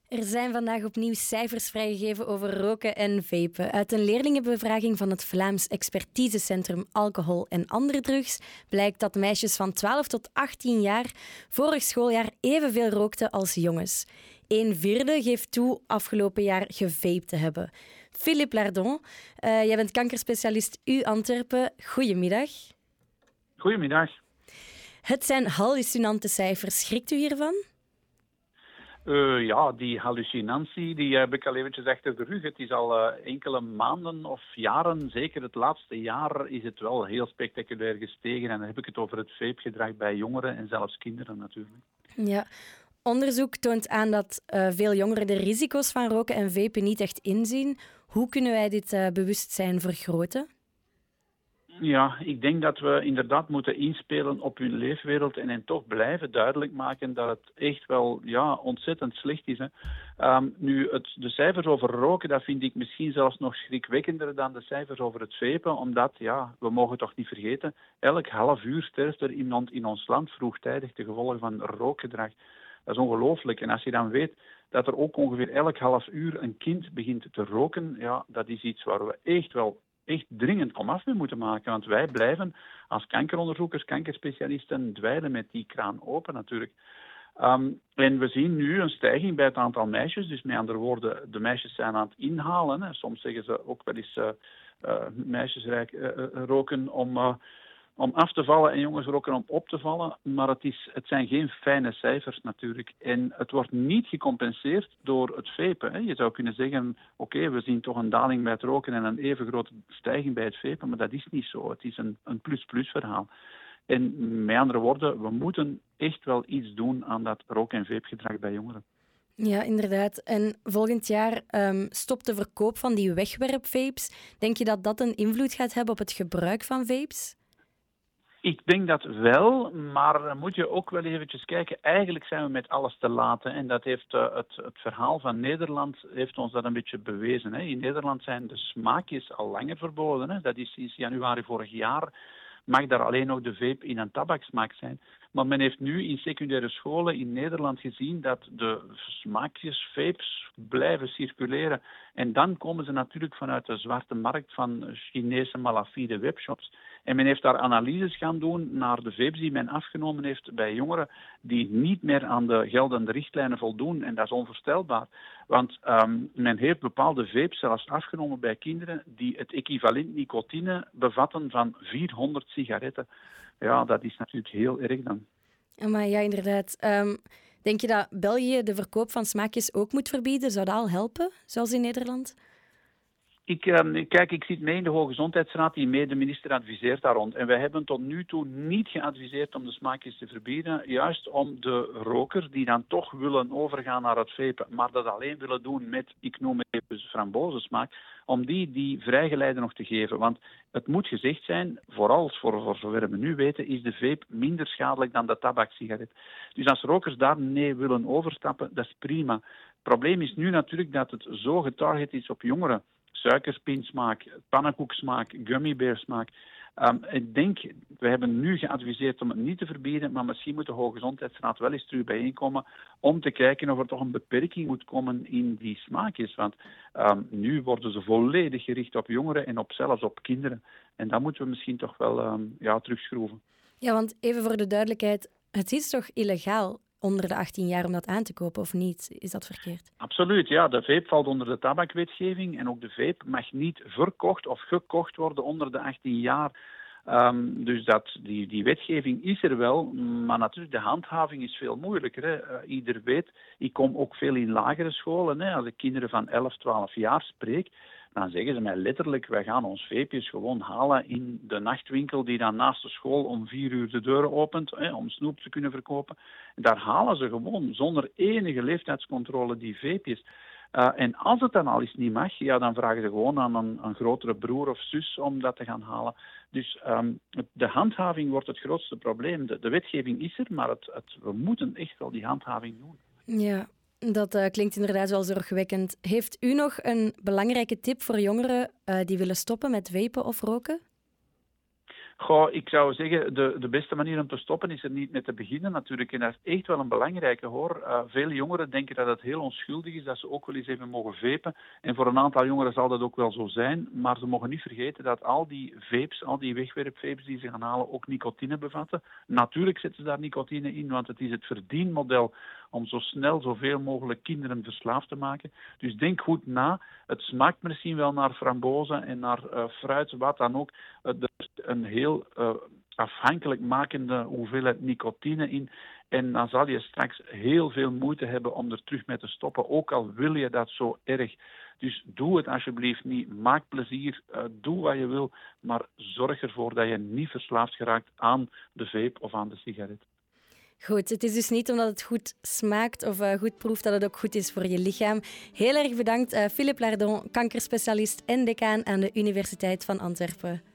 Er zijn vandaag opnieuw cijfers vrijgegeven over roken en vapen. Uit een leerlingenbevraging van het Vlaams Expertisecentrum Alcohol en Andere Drugs blijkt dat meisjes van 12 tot 18 jaar vorig schooljaar evenveel rookten als jongens. 1/4 geeft toe afgelopen jaar gevaped te hebben. Philippe Lardon, jij bent kankerspecialist U Antwerpen. Goedemiddag. Goedemiddag. Het zijn hallucinante cijfers. Schrikt u hiervan? Ja, die hallucinantie die heb ik al eventjes achter de rug. Het is al enkele maanden of jaren, zeker het laatste jaar, is het wel heel spectaculair gestegen. En dan heb ik het over het vapegedrag bij jongeren en zelfs kinderen natuurlijk. Ja. Onderzoek toont aan dat veel jongeren de risico's van roken en vapen niet echt inzien. Hoe kunnen wij dit bewustzijn vergroten? Ja, ik denk dat we inderdaad moeten inspelen op hun leefwereld en hen toch blijven duidelijk maken dat het echt wel ontzettend slecht is. Hè. De cijfers over roken, dat vind ik misschien zelfs nog schrikwekkender dan de cijfers over het vapen, omdat, we mogen toch niet vergeten, elk half uur sterft er iemand in ons land vroegtijdig ten gevolge van rookgedrag. Dat is ongelooflijk. En als je dan weet dat er ook ongeveer elk half uur een kind begint te roken, dat is iets waar we echt dringend komaf mee moeten maken. Want wij blijven als kankeronderzoekers, kankerspecialisten dweilen met die kraan open natuurlijk. En we zien nu een stijging bij het aantal meisjes. Dus met andere woorden, de meisjes zijn aan het inhalen. Hè. Soms zeggen ze ook wel eens meisjes roken om af te vallen en jongens roken om op te vallen. Maar het zijn geen fijne cijfers natuurlijk. En het wordt niet gecompenseerd door het vapen. Hè. Je zou kunnen zeggen, oké, we zien toch een daling bij het roken en een even grote stijging bij het vapen. Maar dat is niet zo. Het is een plus-plus verhaal. En met andere woorden, we moeten echt wel iets doen aan dat rook- en vapegedrag bij jongeren. Ja, inderdaad. En volgend jaar stopt de verkoop van die wegwerpvapes. Denk je dat dat een invloed gaat hebben op het gebruik van vapes? Ik denk dat wel, maar dan moet je ook wel eventjes kijken. Eigenlijk zijn we met alles te laat. Hè. En dat heeft het verhaal van Nederland heeft ons dat een beetje bewezen. Hè. In Nederland zijn de smaakjes al langer verboden. Hè. Dat is sinds januari vorig jaar. Mag daar alleen nog de vape in een tabaksmaak zijn. Maar men heeft nu in secundaire scholen in Nederland gezien dat de smaakjes, vapes, blijven circuleren. En dan komen ze natuurlijk vanuit de zwarte markt van Chinese malafide webshops. En men heeft daar analyses gaan doen naar de vapes die men afgenomen heeft bij jongeren die niet meer aan de geldende richtlijnen voldoen. En dat is onvoorstelbaar. Want men heeft bepaalde vapes zelfs afgenomen bij kinderen die het equivalent nicotine bevatten van 400 sigaretten. Ja, dat is natuurlijk heel erg dan. Maar ja, inderdaad. Denk je dat België de verkoop van smaakjes ook moet verbieden? Zou dat al helpen, zoals in Nederland? Ik zit mee in de Volksgezondheidsraad die mee de minister adviseert daar rond. En wij hebben tot nu toe niet geadviseerd om de smaakjes te verbieden. Juist om de rokers die dan toch willen overgaan naar het vapen, maar dat alleen willen doen met, ik noem het even frambozensmaak, om die vrijgeleide nog te geven. Want het moet gezegd zijn, vooral voor zover we nu weten, is de vape minder schadelijk dan de tabakssigaret. Dus als rokers daar nee willen overstappen, dat is prima. Het probleem is nu natuurlijk dat het zo getarget is op jongeren. Suikerspinsmaak, pannenkoeksmaak, gummibeersmaak. Ik denk, we hebben nu geadviseerd om het niet te verbieden, maar misschien moet de Volksgezondheidsraad wel eens terug bijeenkomen om te kijken of er toch een beperking moet komen in die smaakjes. Want nu worden ze volledig gericht op jongeren en zelfs op kinderen. En dat moeten we misschien toch wel terugschroeven. Ja, want even voor de duidelijkheid, het is toch illegaal onder de 18 jaar om dat aan te kopen, of niet? Is dat verkeerd? Absoluut, ja. De vape valt onder de tabakwetgeving en ook de vape mag niet verkocht of gekocht worden onder de 18 jaar. Dus die wetgeving is er wel, maar natuurlijk de handhaving is veel moeilijker. Hè. Ieder weet, ik kom ook veel in lagere scholen. Hè. Als ik kinderen van 11, 12 jaar spreek, dan zeggen ze mij letterlijk, wij gaan ons vapejes gewoon halen in de nachtwinkel die dan naast de school om 4 uur de deuren opent, om snoep te kunnen verkopen. En daar halen ze gewoon zonder enige leeftijdscontrole die vapejes. En als het dan al eens niet mag, dan vragen ze gewoon aan een grotere broer of zus om dat te gaan halen. Dus de handhaving wordt het grootste probleem. De wetgeving is er, maar we moeten echt wel die handhaving doen. Ja, dat klinkt inderdaad wel zorgwekkend. Heeft u nog een belangrijke tip voor jongeren die willen stoppen met vapen of roken? Goh, ik zou zeggen, de beste manier om te stoppen is er niet mee te beginnen natuurlijk. En dat is echt wel een belangrijke, hoor. Veel jongeren denken dat het heel onschuldig is, dat ze ook wel eens even mogen vapen. En voor een aantal jongeren zal dat ook wel zo zijn. Maar ze mogen niet vergeten dat al die vapes, al die wegwerpvapes die ze gaan halen, ook nicotine bevatten. Natuurlijk zetten ze daar nicotine in, want het is het verdienmodel om zo snel zoveel mogelijk kinderen verslaafd te maken. Dus denk goed na. Het smaakt misschien wel naar frambozen en naar fruit, wat dan ook. Er is een heel afhankelijk makende hoeveelheid nicotine in. En dan zal je straks heel veel moeite hebben om er terug mee te stoppen, ook al wil je dat zo erg. Dus doe het alsjeblieft niet. Maak plezier, doe wat je wil, maar zorg ervoor dat je niet verslaafd geraakt aan de vape of aan de sigaret. Goed, het is dus niet omdat het goed smaakt of goed proeft dat het ook goed is voor je lichaam. Heel erg bedankt, Philippe Lardon, kankerspecialist en decaan aan de Universiteit van Antwerpen.